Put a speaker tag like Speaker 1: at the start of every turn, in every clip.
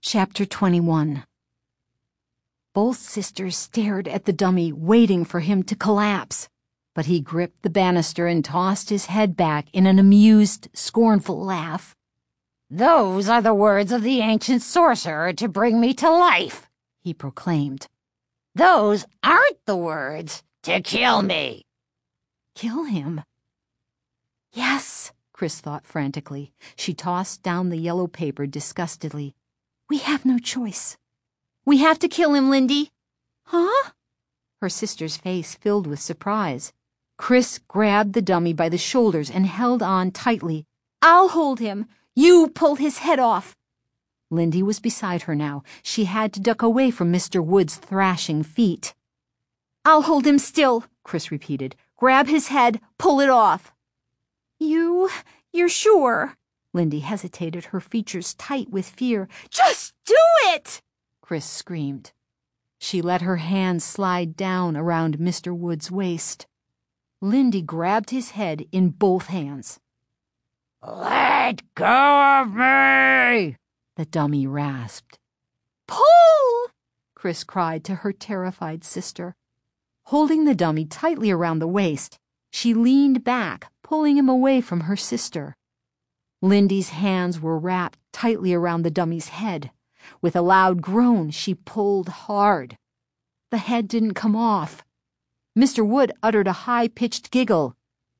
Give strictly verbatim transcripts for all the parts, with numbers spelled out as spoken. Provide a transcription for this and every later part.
Speaker 1: Chapter twenty-one. Both sisters stared at the dummy, waiting for him to collapse. But he gripped the banister and tossed his head back in an amused, scornful laugh.
Speaker 2: "Those are the words of the ancient sorcerer to bring me to life," he proclaimed. "Those aren't the words to kill me."
Speaker 1: Kill him? Yes, Chris thought frantically. She tossed down the yellow paper disgustedly. We have no choice. We have to kill him, Lindy. Huh? Her sister's face filled with surprise. Chris grabbed the dummy by the shoulders and held on tightly. I'll hold him. You pull his head off. Lindy was beside her now. She had to duck away from Mister Wood's thrashing feet. I'll hold him still, Chris repeated. Grab his head, pull it off. You, you're sure? Lindy hesitated, her features tight with fear. Just do it! Chris screamed. She let her hand slide down around Mister Wood's waist. Lindy grabbed his head in both hands.
Speaker 2: "Let go of me!"
Speaker 1: the dummy rasped. Pull! Chris cried to her terrified sister. Holding the dummy tightly around the waist, she leaned back, pulling him away from her sister. Lindy's hands were wrapped tightly around the dummy's head. With a loud groan, she pulled hard. The head didn't come off. Mister Wood uttered a high-pitched giggle.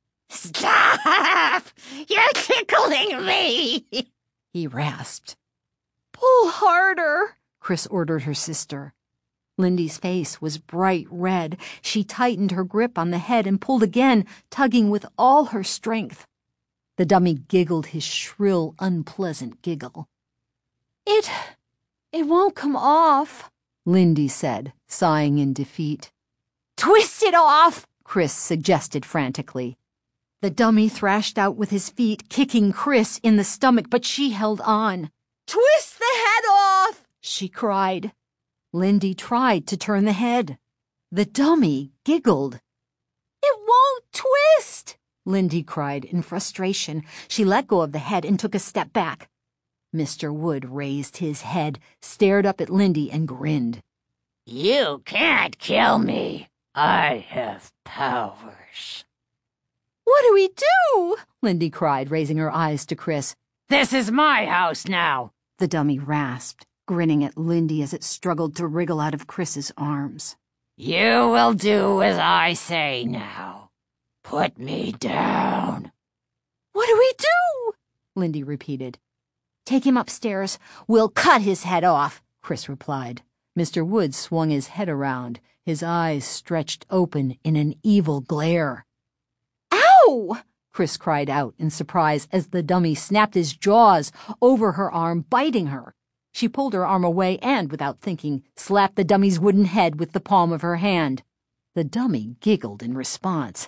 Speaker 2: "Stop! You're tickling me!" he rasped.
Speaker 1: Pull harder, Chris ordered her sister. Lindy's face was bright red. She tightened her grip on the head and pulled again, tugging with all her strength. The dummy giggled his shrill, unpleasant giggle. It, it won't come off, Lindy said, sighing in defeat. Twist it off, Chris suggested frantically. The dummy thrashed out with his feet, kicking Chris in the stomach, but she held on. Twist the head off, she cried. Lindy tried to turn the head. The dummy giggled. It won't twist, Lindy cried in frustration. She let go of the head and took a step back. Mister Wood raised his head, stared up at Lindy, and grinned.
Speaker 2: "You can't kill me. I have powers."
Speaker 1: What do we do? Lindy cried, raising her eyes to Chris.
Speaker 2: "This is my house now,"
Speaker 1: the dummy rasped, grinning at Lindy as it struggled to wriggle out of Chris's arms.
Speaker 2: "You will do as I say now. Put me down."
Speaker 1: What do we do? Lindy repeated. Take him upstairs. We'll cut his head off, Chris replied. Mister Wood swung his head around, his eyes stretched open in an evil glare. Ow! Chris cried out in surprise as the dummy snapped his jaws over her arm, biting her. She pulled her arm away and, without thinking, slapped the dummy's wooden head with the palm of her hand. The dummy giggled in response.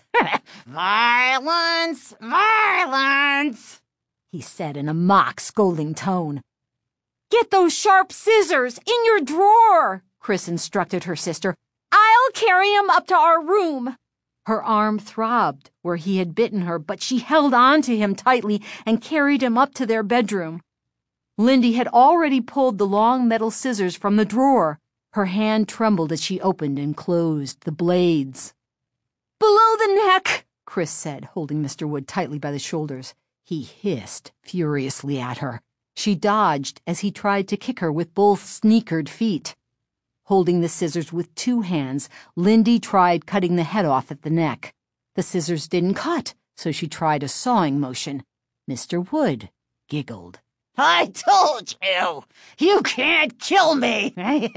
Speaker 2: "Violence! Violence!"
Speaker 1: he said in a mock, scolding tone. Get those sharp scissors in your drawer, Chris instructed her sister. I'll carry him up to our room. Her arm throbbed where he had bitten her, but she held on to him tightly and carried him up to their bedroom. Lindy had already pulled the long metal scissors from the drawer. Her hand trembled as she opened and closed the blades. Below the neck, Chris said, holding Mister Wood tightly by the shoulders. He hissed furiously at her. She dodged as he tried to kick her with both sneakered feet. Holding the scissors with two hands, Lindy tried cutting the head off at the neck. The scissors didn't cut, so she tried a sawing motion. Mister Wood giggled.
Speaker 2: "I told you! You can't kill me!"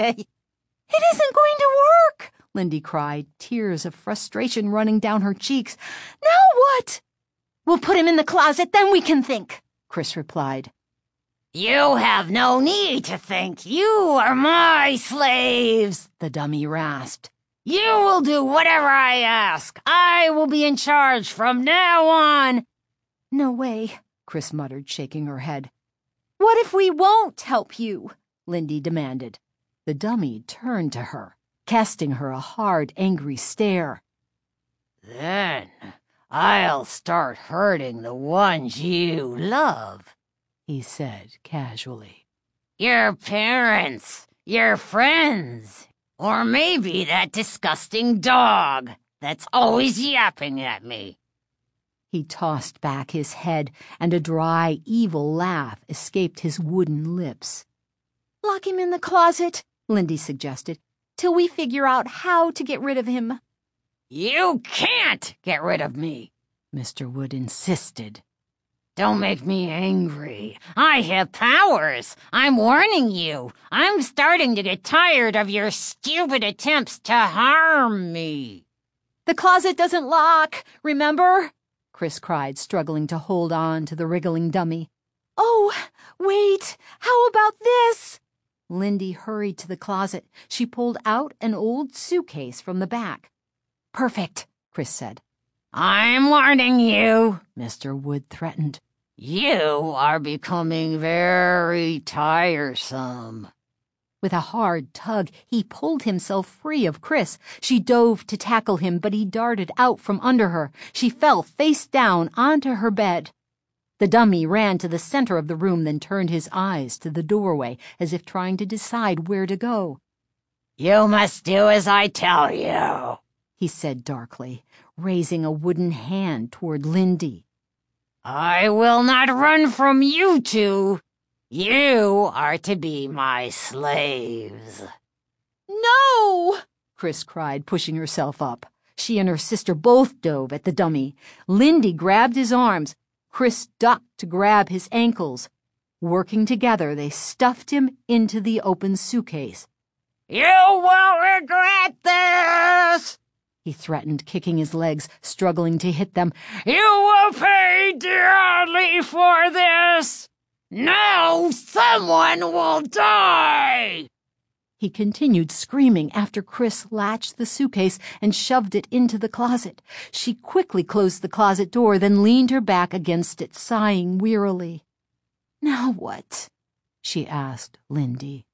Speaker 1: It isn't going to work, Lindy cried, tears of frustration running down her cheeks. Now what? We'll put him in the closet, then we can think, Chris replied.
Speaker 2: "You have no need to think. You are my slaves," the dummy rasped. "You will do whatever I ask. I will be in charge from now on."
Speaker 1: No way, Chris muttered, shaking her head. What if we won't help you? Lindy demanded. The dummy turned to her, casting her a hard, angry stare.
Speaker 2: "Then I'll start hurting the ones you love," he said casually. Your parents, your friends, or maybe that disgusting dog that's always yapping at me.
Speaker 1: He tossed back his head, and a dry, evil laugh escaped his wooden lips. "Lock him in the closet," Lindy suggested, "till we figure out how to get rid of him."
Speaker 2: You can't get rid of me,
Speaker 1: Mister Wood insisted.
Speaker 2: Don't make me angry. I have powers. I'm warning you. I'm starting to get tired of your stupid attempts to harm me.
Speaker 1: "The closet doesn't lock, remember?" Chris cried, struggling to hold on to the wriggling dummy. "Oh, wait, how about this?" Lindy hurried to the closet. She pulled out an old suitcase from the back. "Perfect," Chris said.
Speaker 2: I'm warning you,
Speaker 1: Mister Wood threatened.
Speaker 2: You are becoming very tiresome.
Speaker 1: With a hard tug, he pulled himself free of Chris. She dove to tackle him, but he darted out from under her. She fell face down onto her bed. The dummy ran to the center of the room, then turned his eyes to the doorway, as if trying to decide where to go.
Speaker 2: You must do as I tell you,
Speaker 1: he said darkly, raising a wooden hand toward Lindy.
Speaker 2: I will not run from you two. You are to be my slaves.
Speaker 1: No! Chris cried, pushing herself up. She and her sister both dove at the dummy. Lindy grabbed his arms. Chris ducked to grab his ankles. Working together, they stuffed him into the open suitcase.
Speaker 2: You will regret this,
Speaker 1: he threatened, kicking his legs, struggling to hit them.
Speaker 2: You will pay dearly for this. Now someone will die!
Speaker 1: He continued screaming after Chris latched the suitcase and shoved it into the closet. She quickly closed the closet door, then leaned her back against it, sighing wearily. "Now what?" she asked Lindy.